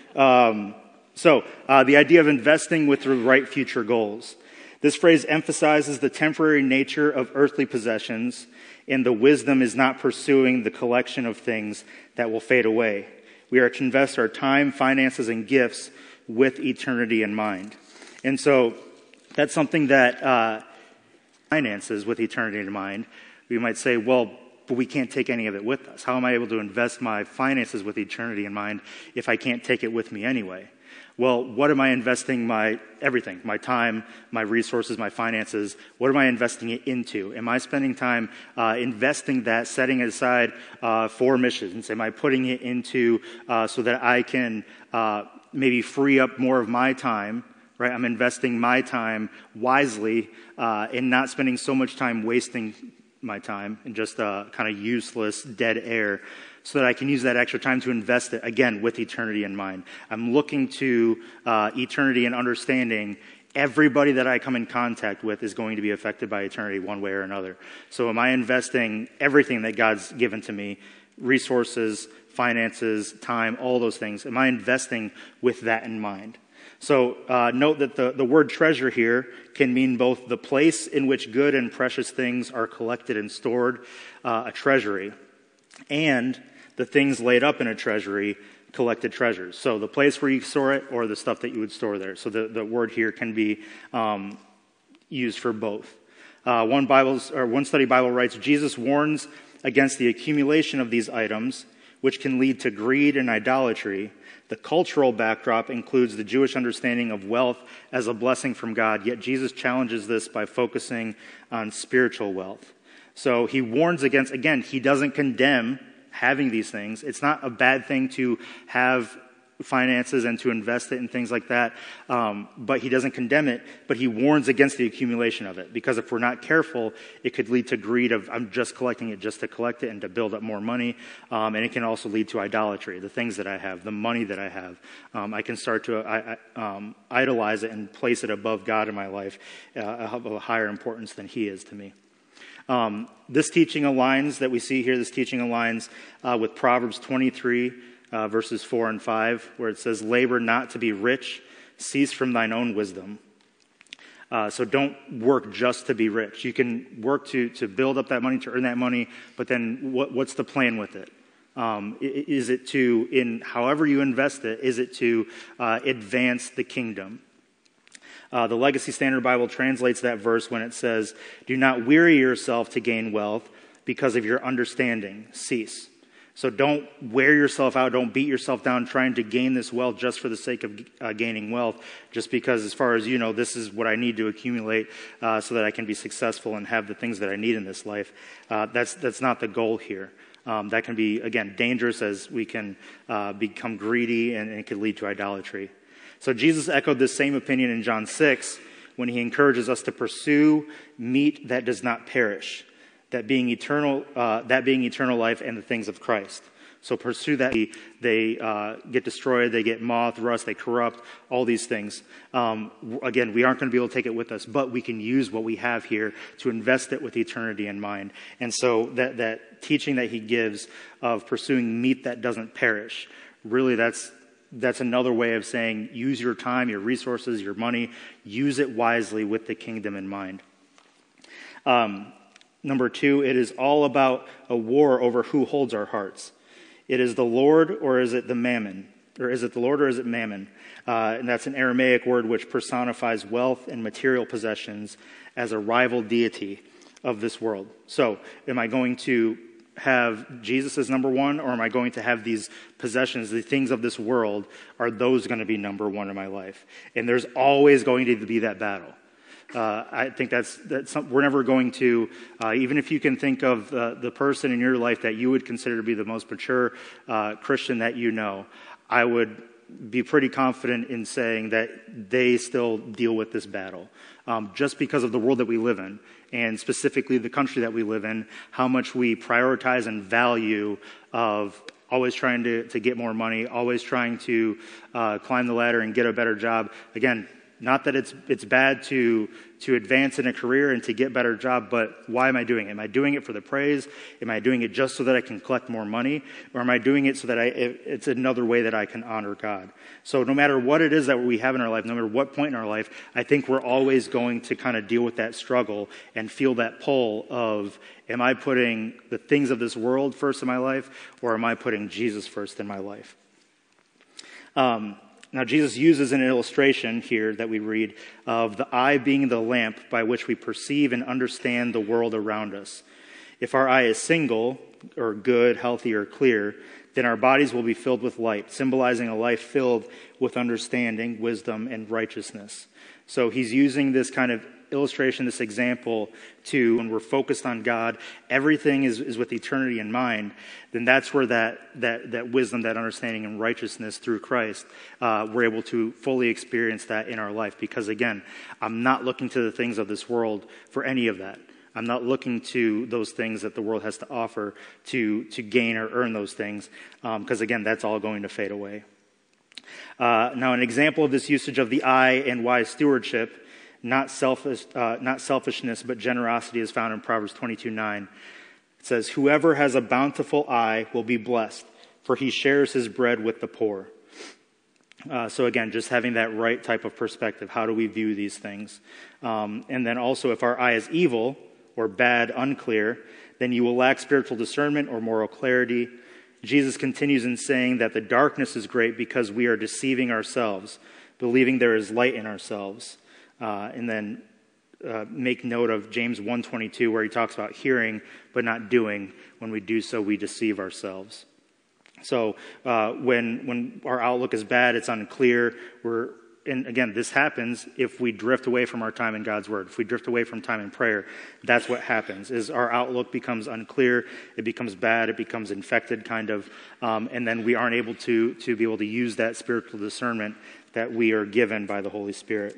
Um, so uh, the idea of investing with the right future goals. This phrase emphasizes the temporary nature of earthly possessions, and the wisdom is not pursuing the collection of things that will fade away. We are to invest our time, finances, and gifts with eternity in mind. And so that's something that uh, finances with eternity in mind. We might say, well, but we can't take any of it with us. How am I able to invest my finances with eternity in mind if I can't take it with me anyway? Well, what am I investing my everything, my time, my resources, my finances, what am I investing it into? Am I spending time uh, investing that, setting it aside uh, for missions? Am I putting it into uh, so that I can uh, maybe free up more of my time, right? I'm investing my time wisely uh, and not spending so much time wasting my time in just uh, kind of useless dead air, so that I can use that extra time to invest it, again, with eternity in mind. I'm looking to uh, eternity and understanding everybody that I come in contact with is going to be affected by eternity one way or another. So am I investing everything that God's given to me, resources, finances, time, all those things, am I investing with that in mind? So uh, note that the, the word treasure here can mean both the place in which good and precious things are collected and stored, uh, a treasury, and the things laid up in a treasury, collected treasures. So the place where you store it or the stuff that you would store there. So the, the word here can be um, used for both. Uh, one Bible or one study Bible writes, Jesus warns against the accumulation of these items, which can lead to greed and idolatry. The cultural backdrop includes the Jewish understanding of wealth as a blessing from God, yet Jesus challenges this by focusing on spiritual wealth. So he warns against, again, he doesn't condemn having these things. It's not a bad thing to have finances and to invest it in things like that, um, but he doesn't condemn it, but he warns against the accumulation of it, because if we're not careful, it could lead to greed of, I'm just collecting it just to collect it and to build up more money, um, and it can also lead to idolatry, the things that I have, the money that I have. Um, I can start to I, I, um, idolize it and place it above God in my life, uh, of a higher importance than he is to me. Um, this teaching aligns, that we see here, this teaching aligns uh, with Proverbs twenty-three, uh, verses four and five, where it says, labor not to be rich, cease from thine own wisdom. Uh, so don't work just to be rich. You can work to, to build up that money, to earn that money, but then what, what's the plan with it? Um, is it to, in however you invest it, is it to uh, advance the kingdom? Uh, the Legacy Standard Bible translates that verse when it says, do not weary yourself to gain wealth because of your understanding. Cease. So don't wear yourself out. Don't beat yourself down trying to gain this wealth just for the sake of uh, gaining wealth, just because as far as you know, this is what I need to accumulate uh, so that I can be successful and have the things that I need in this life. Uh, that's, that's not the goal here. Um, that can be, again, dangerous as we can uh, become greedy, and, and it could lead to idolatry. So Jesus echoed this same opinion in John six when he encourages us to pursue meat that does not perish, that being eternal, uh, that being eternal life and the things of Christ. So pursue that. They uh, get destroyed, they get moth, rust, they corrupt, all these things. Um, again, we aren't going to be able to take it with us, but we can use what we have here to invest it with eternity in mind. And so that, that teaching that he gives of pursuing meat that doesn't perish, really that's That's another way of saying use your time, your resources, your money, use it wisely with the kingdom in mind. Um, number two, it is all about a war over who holds our hearts. It is the Lord or is it the mammon? Or is it the Lord or is it mammon? Uh, and that's an Aramaic word which personifies wealth and material possessions as a rival deity of this world. So am I going to have Jesus as number one, or am I going to have these possessions, the things of this world, are those going to be number one in my life? And there's always going to be that battle. Uh, I think that's, that's some, we're never going to, uh, even if you can think of uh, the person in your life that you would consider to be the most mature uh, Christian that you know, I would be pretty confident in saying that they still deal with this battle. Um, just because of the world that we live in, and specifically the country that we live in, how much we prioritize and value of always trying to, to get more money, always trying to uh, climb the ladder and get a better job. Again, not that it's it's bad to to advance in a career and to get better job, but why am I doing it? Am I doing it for the praise? Am I doing it just so that I can collect more money? Or am I doing it so that I it, it's another way that I can honor God? So no matter what it is that we have in our life, no matter what point in our life, I think we're always going to kind of deal with that struggle and feel that pull of, am I putting the things of this world first in my life, or am I putting Jesus first in my life? Um, Now, Jesus uses an illustration here that we read of the eye being the lamp by which we perceive and understand the world around us. If our eye is single, or good, healthy, or clear, then our bodies will be filled with light, symbolizing a life filled with understanding, wisdom, and righteousness. So he's using this kind of illustration, this example, to when we're focused on God, everything is, is with eternity in mind, then that's where that that that wisdom, that understanding, and righteousness through Christ, uh, we're able to fully experience that in our life. Because again, I'm not looking to the things of this world for any of that. I'm not looking to those things that the world has to offer to to gain or earn those things, because um, again, that's all going to fade away. Uh, now, an example of this usage of the eye and wise stewardship, Not selfish, uh, not selfishness, but generosity, is found in Proverbs twenty-two nine. It says, "Whoever has a bountiful eye will be blessed, for he shares his bread with the poor." Uh, so again, just having that right type of perspective. How do we view these things? Um, and then also, if our eye is evil or bad, unclear, then you will lack spiritual discernment or moral clarity. Jesus continues in saying that the darkness is great because we are deceiving ourselves, believing there is light in ourselves. Uh, and then uh, make note of James one twenty-two, where he talks about hearing but not doing. When we do so, we deceive ourselves. So uh, when when our outlook is bad, it's unclear. We're and again, this happens if we drift away from our time in God's Word. If we drift away from time in prayer, that's what happens. Is our outlook becomes unclear, it becomes bad, it becomes infected, kind of, um, and then we aren't able to to be able to use that spiritual discernment that we are given by the Holy Spirit.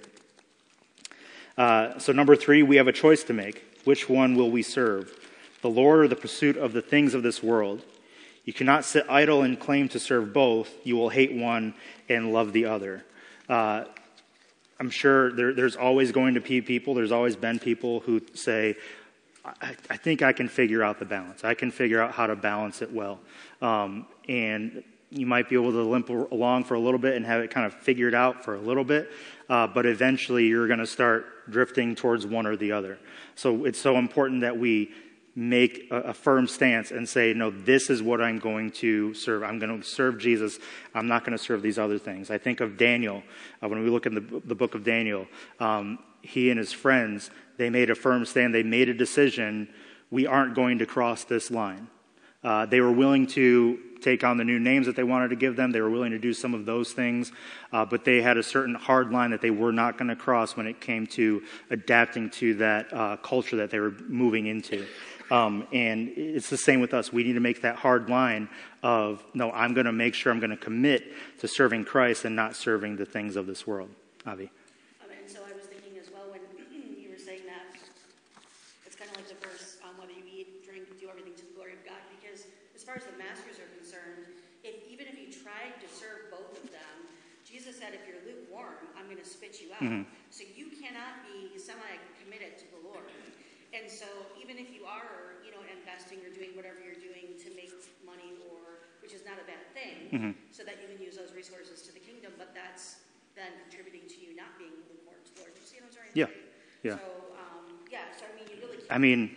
Uh, so number three, we have a choice to make. Which one will we serve? The Lord or the pursuit of the things of this world? You cannot sit idle and claim to serve both. You will hate one and love the other. Uh, I'm sure there, there's always going to be people, there's always been people who say, I, I think I can figure out the balance. I can figure out how to balance it well. Um, and You might be able to limp along for a little bit and have it kind of figured out for a little bit, uh, but eventually you're going to start drifting towards one or the other. So it's so important that we make a, a firm stance and say, no, this is what I'm going to serve. I'm going to serve Jesus. I'm not going to serve these other things. I think of Daniel. Uh, when we look in the, the book of Daniel, um, he and his friends, they made a firm stand. They made a decision. We aren't going to cross this line. Uh, they were willing to take on the new names that they wanted to give them. They were willing to do some of those things, uh, but they had a certain hard line that they were not going to cross when it came to adapting to that uh, culture that they were moving into. Um, and it's the same with us. We need to make that hard line of, no, I'm going to make sure I'm going to commit to serving Christ and not serving the things of this world. Avi. Um, and so I was thinking as well when you were saying that, it's kind of like the verse, um, whether you eat, drink, do everything to the glory of God, because as far as the masters are concerned, if even if you tried to serve both of them, Jesus said, if you're lukewarm, I'm going to spit you out. Mm-hmm. So you cannot be semi-committed to the Lord. And so even if you are, you know, investing or doing whatever you're doing to make money, or which is not a bad thing, mm-hmm. so that you can use those resources to the kingdom, but that's then contributing to you not being lukewarm to the Lord. You see what I'm trying to Yeah, say? yeah. So, um, yeah, so I mean, you really can't. I mean,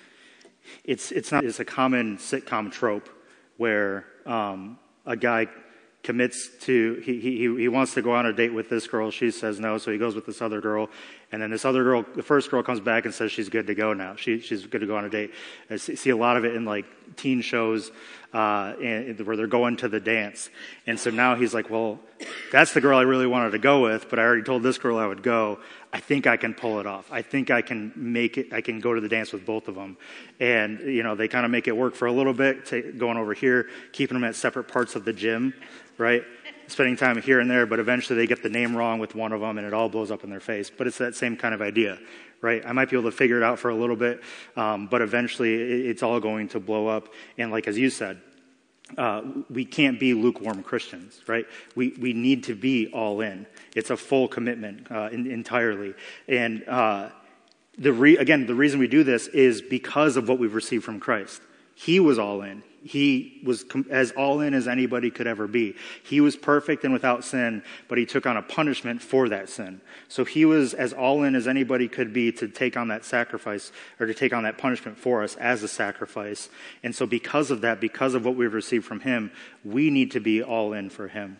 it's it's not it's a common sitcom trope where um, a guy commits to he, he he wants to go on a date with this girl. She says no, so he goes with this other girl, and then this other girl, the first girl, comes back and says she's good to go now. She she's good to go on a date. I see, see a lot of it in like teen shows uh, and, where they're going to the dance, and so now he's like, well, that's the girl I really wanted to go with, but I already told this girl I would go. I think I can pull it off. I think I can make it. I can go to the dance with both of them, and you know they kind of make it work for a little bit, t- going over here, keeping them at separate parts of the gym. Right? Spending time here and there, but eventually they get the name wrong with one of them and it all blows up in their face. But it's that same kind of idea, right? I might be able to figure it out for a little bit, um, but eventually it's all going to blow up. And like as you said, uh, we can't be lukewarm Christians, right? We we need to be all in. It's a full commitment uh, in, entirely. And uh, the re- again, the reason we do this is because of what we've received from Christ. He was all in. He was as all in as anybody could ever be. He was perfect and without sin, but he took on a punishment for that sin. So he was as all in as anybody could be to take on that sacrifice or to take on that punishment for us as a sacrifice. And so because of that, because of what we've received from him, we need to be all in for him.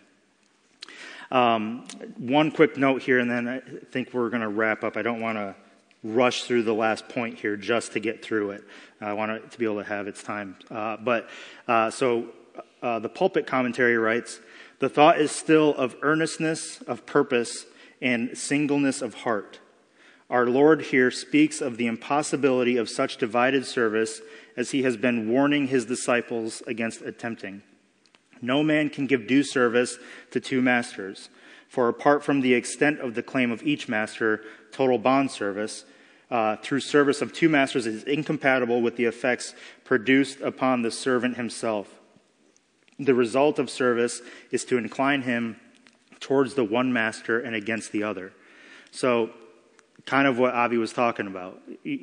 Um, one quick note here, and then I think we're going to wrap up. I don't want to rush through the last point here just to get through it. I want it to be able to have its time. Uh, but uh, so uh, the pulpit commentary writes, the thought is still of earnestness of purpose and singleness of heart. Our Lord here speaks of the impossibility of such divided service as he has been warning his disciples against attempting. No man can give due service to two masters, for apart from the extent of the claim of each master, total bond service, Uh, through service of two masters is incompatible with the effects produced upon the servant himself. The result of service is to incline him towards the one master and against the other. So, kind of what Avi was talking about.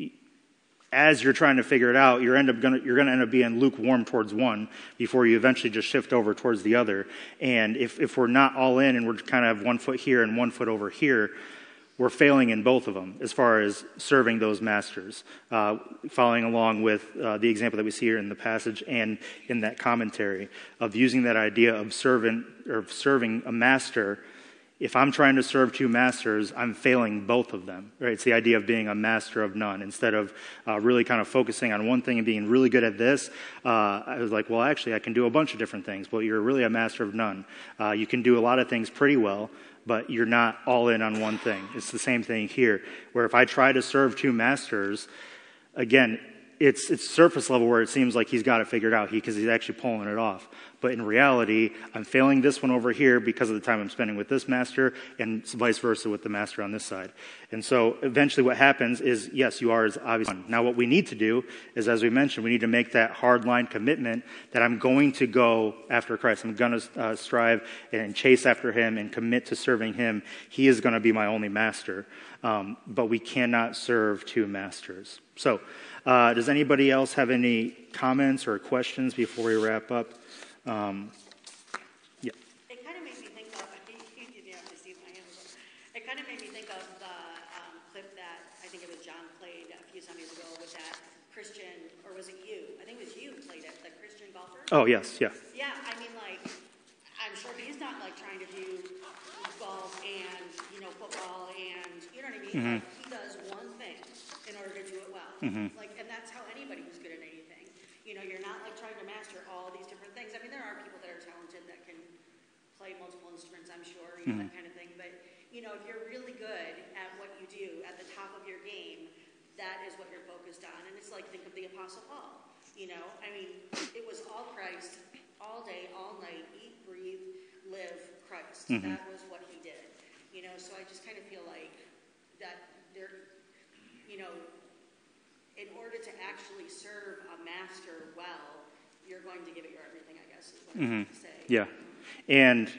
As you're trying to figure it out, you're end up gonna you're gonna end up being lukewarm towards one before you eventually just shift over towards the other. And if if we're not all in and we're kind of one foot here and one foot over here, we're failing in both of them as far as serving those masters, uh, following along with uh, the example that we see here in the passage and in that commentary of using that idea of servant or serving a master. If I'm trying to serve two masters, I'm failing both of them, right? It's the idea of being a master of none. Instead of uh, really kind of focusing on one thing and being really good at this, uh, I was like, well, actually, I can do a bunch of different things. Well, you're really a master of none. Uh, you can do a lot of things pretty well, but you're not all in on one thing. It's the same thing here, where if I try to serve two masters, again, it's it's surface level where it seems like he's got it figured out because he's actually pulling it off. But in reality, I'm failing this one over here because of the time I'm spending with this master, and vice versa with the master on this side. And so eventually what happens is, yes, you are as obvious. Now what we need to do is, as we mentioned, we need to make that hard line commitment that I'm going to go after Christ. I'm going to uh, strive and chase after him and commit to serving him. He is going to be my only master. Um, but we cannot serve two masters. So uh, does anybody else have any comments or questions before we wrap up? Um, Christian, or was it you? I think it was you who played it, the Christian golfer. Oh, yes, yeah. Yeah, I mean, like, I'm sure he's not like trying to do golf and, you know, football and, you know what I mean? Mm-hmm. Like, he does one thing in order to do it well. Mm-hmm. Like, and that's how anybody who's good at anything. You know, you're not like trying to master all these different things. I mean, there are people that are talented that can play multiple instruments, I'm sure, you know, Mm-hmm. that kind of thing. But, you know, if you're really good at what you do at the top of your game, that is what you're focused on. And it's like, think of the Apostle Paul. You know, I mean, it was all Christ, all day, all night, eat, breathe, live Christ. Mm-hmm. That was what he did. You know, so I just kind of feel like that there, you know, in order to actually serve a master well, you're going to give it your everything, I guess, is what Mm-hmm. I'm trying to say. Yeah. And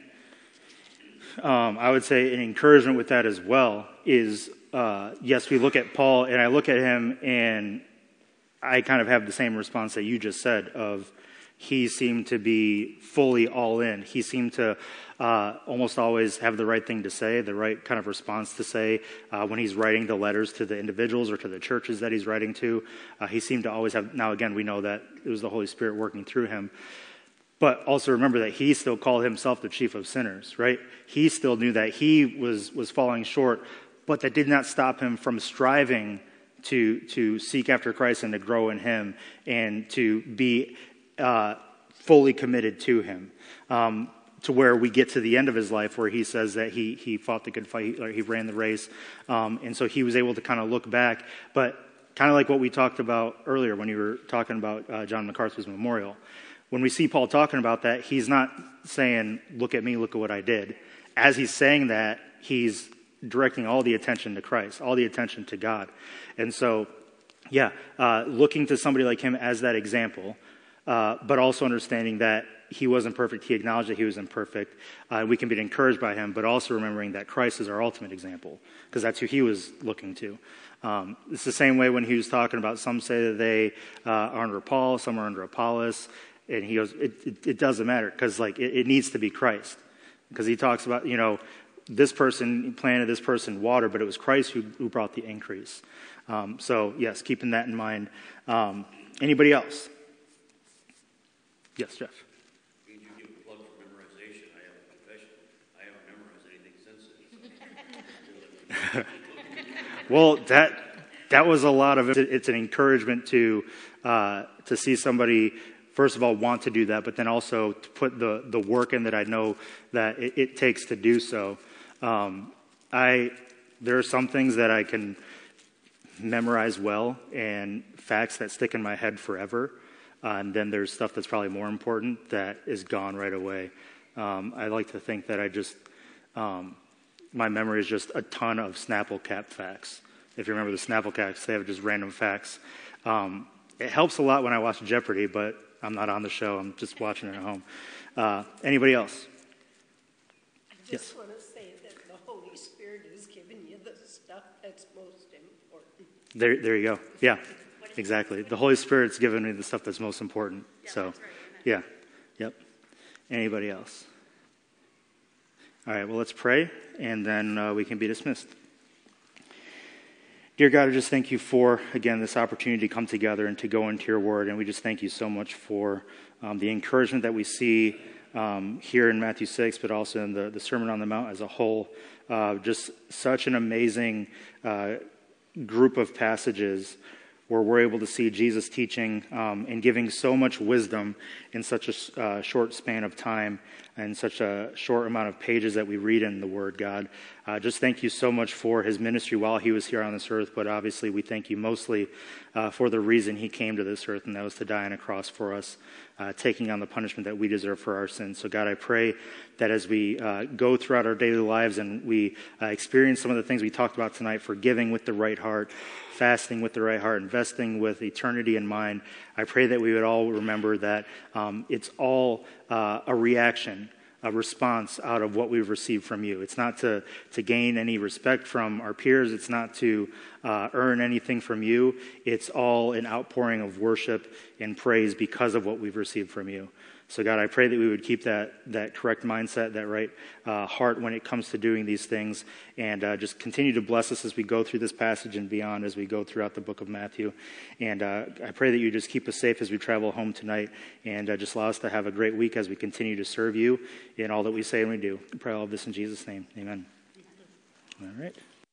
um, I would say an encouragement with that as well is, uh, yes, we look at Paul, and I look at him, and I kind of have the same response that you just said of he seemed to be fully all in. He seemed to uh, almost always have the right thing to say, the right kind of response to say uh, when he's writing the letters to the individuals or to the churches that he's writing to. Uh, he seemed to always have, now again, we know that it was the Holy Spirit working through him. But also remember that he still called himself the chief of sinners, right? He still knew that he was, was falling short, but that did not stop him from striving to to seek after Christ and to grow in him and to be uh, fully committed to him. Um, to where we get to the end of his life where he says that he he fought the good fight, or he ran the race. Um, and so he was able to kind of look back. But kind of like what we talked about earlier when you were talking about uh, John MacArthur's memorial. When we see Paul talking about that, he's not saying, look at me, look at what I did. As he's saying that, he's directing all the attention to Christ, all the attention to God. And so, yeah, uh, looking to somebody like him as that example, uh, but also understanding that he wasn't perfect. He acknowledged that he was imperfect. Uh, we can be encouraged by him, but also remembering that Christ is our ultimate example, because that's who he was looking to. Um, it's the same way when he was talking about, some say that they uh, are under Paul, some are under Apollos. And he goes, it, it, it doesn't matter, because like it, it needs to be Christ. Because he talks about, you know, this person planted, this person watered, but it was Christ who, who brought the increase. Um, so, yes, keeping that in mind. Um, anybody else? Yes, Jeff. Did you give a plug for memorization? I have a confession. I haven't memorized anything since. Well, that that was a lot of it. It's an encouragement to uh, to see somebody, first of all, want to do that, but then also to put the, the work in that I know that it, it takes to do so. Um, I there are some things that I can memorize well and facts that stick in my head forever. Uh, and then there's stuff that's probably more important that is gone right away. Um, I like to think that I just, um, my memory is just a ton of Snapple Cap facts. If you remember the Snapple Caps, they have just random facts. Um, it helps a lot when I watch Jeopardy, but I'm not on the show. I'm just watching it at home. Uh, anybody else? I just yes. want to say that the Holy Spirit has given you the stuff that's most important. There, there you go. Yeah, exactly. The Holy Spirit's given me the stuff that's most important. Yeah, so, that's right, yeah, yep. Anybody else? All right, well, let's pray, and then uh, we can be dismissed. Dear God, I just thank you for, again, this opportunity to come together and to go into your word. And we just thank you so much for um, the encouragement that we see um, here in Matthew six, but also in the, the Sermon on the Mount as a whole. Uh, just such an amazing uh, group of passages where we're able to see Jesus teaching um, and giving so much wisdom in such a uh, short span of time and such a short amount of pages that we read in the Word, God. Uh, just thank you so much for his ministry while he was here on this earth, but obviously we thank you mostly uh, for the reason he came to this earth, and that was to die on a cross for us, uh, taking on the punishment that we deserve for our sins. So God, I pray that as we uh, go throughout our daily lives and we uh, experience some of the things we talked about tonight, forgiving with the right heart, fasting with the right heart, investing with eternity in mind, I pray that we would all remember that um, it's all uh, a reaction, a response out of what we've received from you. It's not to, to gain any respect from our peers. It's not to uh, earn anything from you. It's all an outpouring of worship and praise because of what we've received from you. So God, I pray that we would keep that that correct mindset, that right uh, heart when it comes to doing these things, and uh, just continue to bless us as we go through this passage and beyond as we go throughout the book of Matthew. And uh, I pray that you just keep us safe as we travel home tonight, and uh, just allow us to have a great week as we continue to serve you in all that we say and we do. I pray all of this in Jesus' name. Amen. All right.